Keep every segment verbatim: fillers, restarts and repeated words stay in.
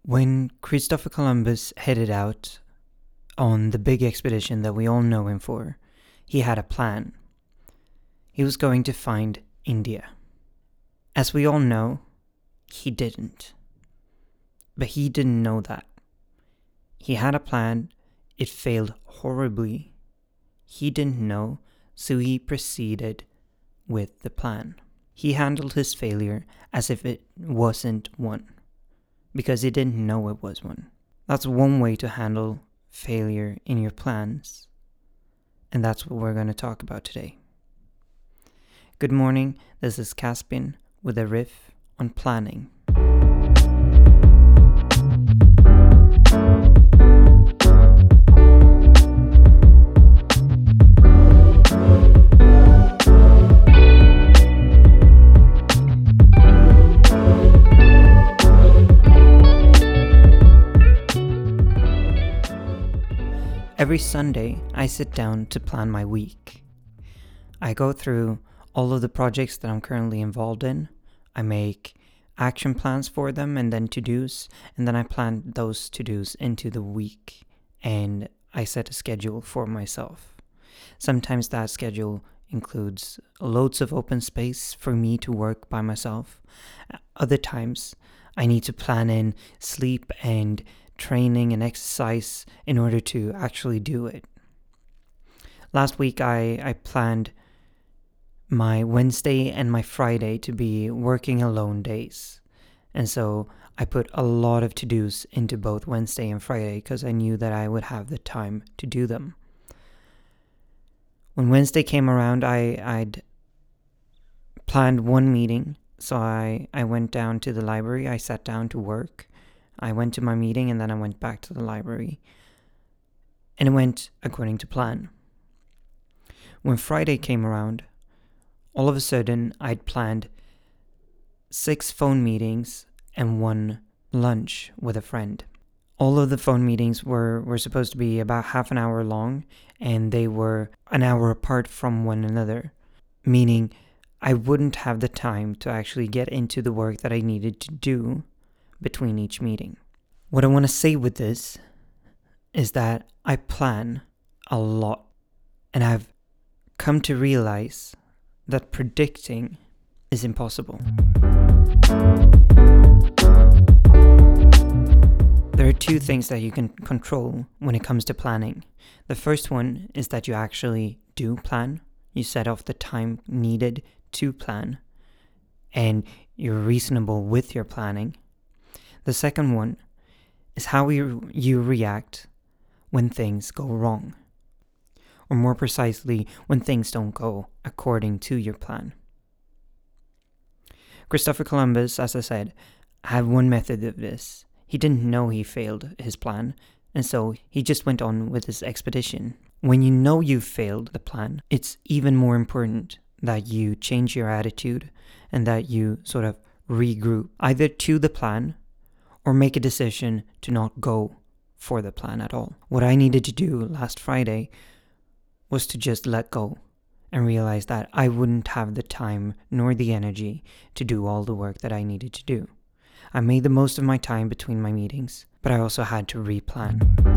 When Christopher Columbus headed out on the big expedition that we all know him for, he had a plan. He was going to find India. As we all know, he didn't. But he didn't know that. He had a plan, it failed horribly. He didn't know, so he proceeded with the plan. He handled his failure as if it wasn't one, because he didn't know it was one. That's one way to handle failure in your plans, and that's what we're going to talk about today. Good morning, this is Caspian with a riff on planning. Every Sunday, I sit down to plan my week. I go through all of the projects that I'm currently involved in. I make action plans for them and then to-dos, and then I plan those to-dos into the week, and I set a schedule for myself. Sometimes that schedule includes loads of open space for me to work by myself. Other times, I need to plan in sleep and training and exercise in order to actually do it. Last week I, I planned my Wednesday and my Friday to be working alone days. And so I put a lot of to-dos into both Wednesday and Friday because I knew that I would have the time to do them. When Wednesday came around, I, I'd planned one meeting. So I, I went down to the library, I sat down to work. I went to my meeting and then I went back to the library. And it went according to plan. When Friday came around, all of a sudden I'd planned six phone meetings and one lunch with a friend. All of the phone meetings were, were supposed to be about half an hour long, and they were an hour apart from one another, meaning I wouldn't have the time to actually get into the work that I needed to do between each meeting. What I want to say with this is that I plan a lot, and I've come to realize that predicting is impossible. There are two things that you can control when it comes to planning. The first one is that you actually do plan. You set off the time needed to plan, and you're reasonable with your planning. The second one is how you, you react when things go wrong. Or more precisely, when things don't go according to your plan. Christopher Columbus, as I said, had one method of this. He didn't know he failed his plan, and so he just went on with his expedition. When you know you've failed the plan, it's even more important that you change your attitude and that you sort of regroup, either to the plan or make a decision to not go for the plan at all. What I needed to do last Friday was to just let go and realize that I wouldn't have the time nor the energy to do all the work that I needed to do. I made the most of my time between my meetings, but I also had to replan.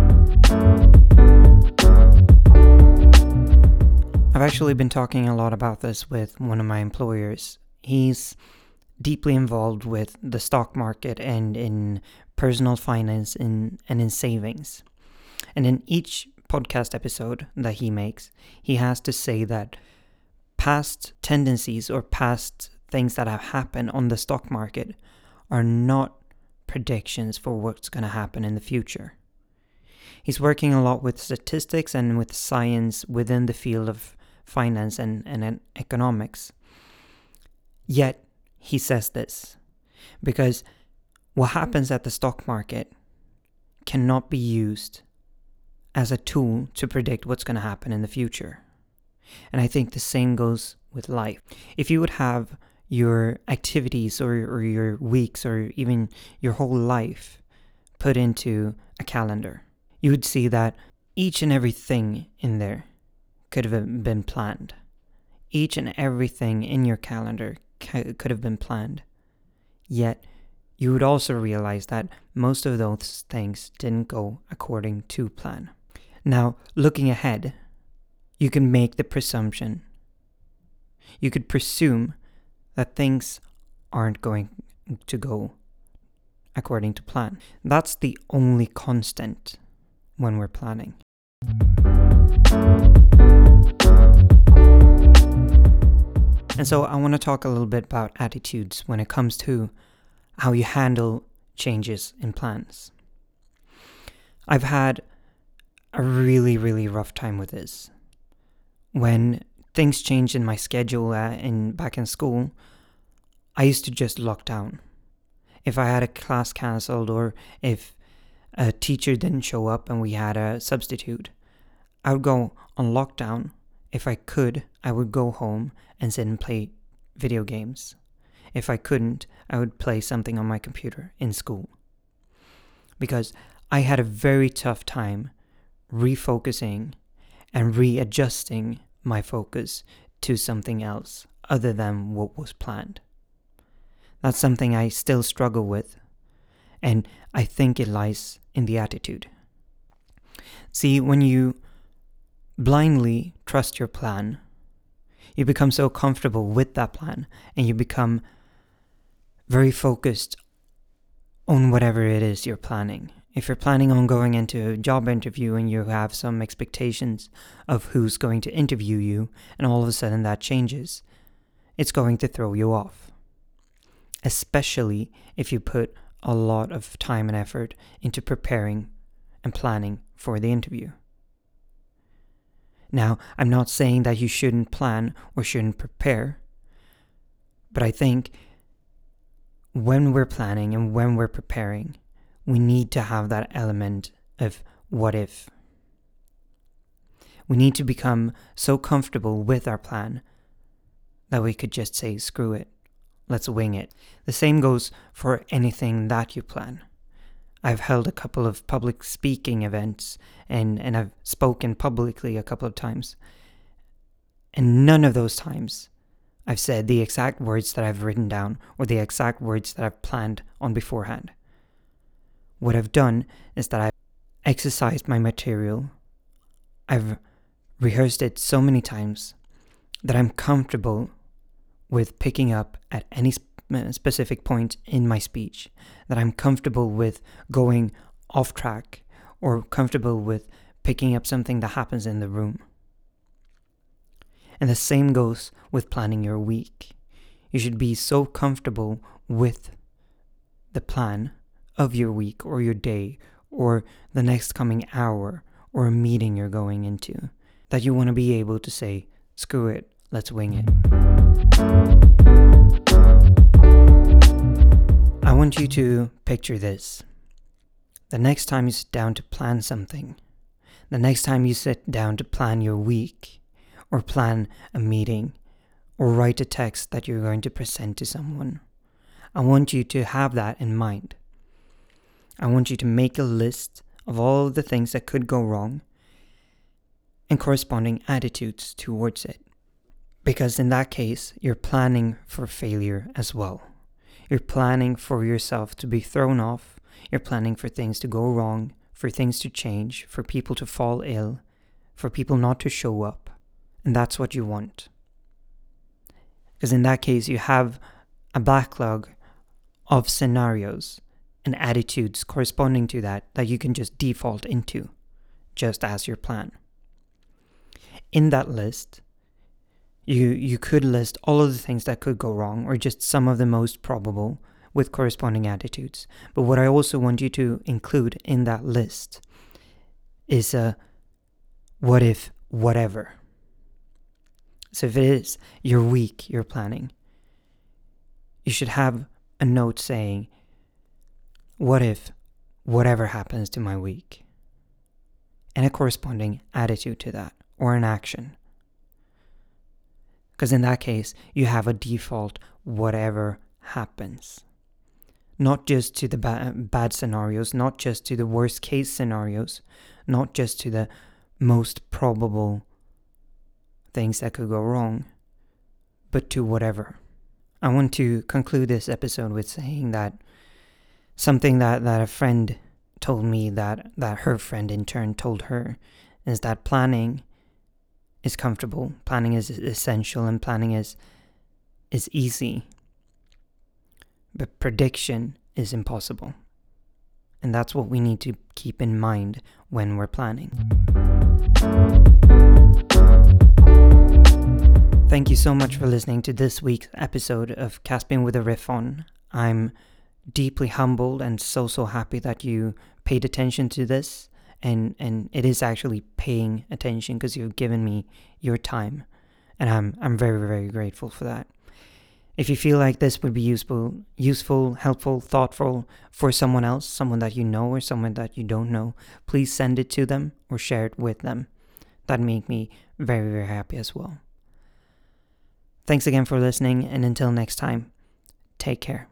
I've actually been talking a lot about this with one of my employers. He's deeply involved with the stock market and in personal finance in, and in savings. And in each podcast episode that he makes, he has to say that past tendencies or past things that have happened on the stock market are not predictions for what's going to happen in the future. He's working a lot with statistics and with science within the field of finance and, and economics. Yet, he says this, because what happens at the stock market cannot be used as a tool to predict what's going to happen in the future. And I think the same goes with life. If you would have your activities or, or your weeks or even your whole life put into a calendar, you would see that each and everything in there could have been planned. Each and everything in your calendar could have been planned. Yet, you would also realize that most of those things didn't go according to plan. Now, looking ahead, you can make the presumption. You could presume that things aren't going to go according to plan. That's the only constant when we're planning. And so I want to talk a little bit about attitudes when it comes to how you handle changes in plans. I've had a really, really rough time with this. When things changed in my schedule uh, in back in school, I used to just lock down. If I had a class cancelled or if a teacher didn't show up and we had a substitute, I would go on lockdown. If I could, I would go home and sit and play video games. If I couldn't, I would play something on my computer in school. Because I had a very tough time refocusing and readjusting my focus to something else other than what was planned. That's something I still struggle with, and I think it lies in the attitude. See, when you blindly trust your plan, you become so comfortable with that plan, and you become very focused on whatever it is you're planning. If you're planning on going into a job interview and you have some expectations of who's going to interview you, and all of a sudden that changes, it's going to throw you off. Especially if you put a lot of time and effort into preparing and planning for the interview. Now, I'm not saying that you shouldn't plan or shouldn't prepare, but I think when we're planning and when we're preparing, we need to have that element of what if. We need to become so comfortable with our plan that we could just say, screw it, let's wing it. The same goes for anything that you plan. I've held a couple of public speaking events and, and I've spoken publicly a couple of times. And none of those times I've said the exact words that I've written down or the exact words that I've planned on beforehand. What I've done is that I've exercised my material. I've rehearsed it so many times that I'm comfortable with picking up at any sp- specific point in my speech, that I'm comfortable with going off track or comfortable with picking up something that happens in the room. And the same goes with planning your week. You should be so comfortable with the plan of your week or your day or the next coming hour or a meeting you're going into that you want to be able to say, screw it, let's wing it. I want you to picture this. The next time you sit down to plan something, the next time you sit down to plan your week, or plan a meeting, or write a text that you're going to present to someone, I want you to have that in mind. I want you to make a list of all of the things that could go wrong and corresponding attitudes towards it. Because in that case, you're planning for failure as well. You're planning for yourself to be thrown off. You're planning for things to go wrong, for things to change, for people to fall ill, for people not to show up. And that's what you want. Because in that case, you have a backlog of scenarios and attitudes corresponding to that that you can just default into, just as your plan. In that list, You you could list all of the things that could go wrong or just some of the most probable with corresponding attitudes. But what I also want you to include in that list is a what if whatever. So if it is your week you're planning, you should have a note saying, what if whatever happens to my week? And a corresponding attitude to that or an action. Because in that case, you have a default whatever happens. Not just to the ba- bad scenarios, not just to the worst case scenarios, not just to the most probable things that could go wrong, but to whatever. I want to conclude this episode with saying that Something that, that a friend told me that, that her friend in turn told her is that planning is comfortable, planning is essential, and planning is is easy. But prediction is impossible. And that's what we need to keep in mind when we're planning. Thank you so much for listening to this week's episode of Caspian with a Riff On. I'm deeply humbled and so, so happy that you paid attention to this. And, and it is actually paying attention because you've given me your time. And I'm I'm very, very grateful for that. If you feel like this would be useful, useful, helpful, thoughtful for someone else, someone that you know or someone that you don't know, please send it to them or share it with them. That'd make me very, very happy as well. Thanks again for listening, and until next time, take care.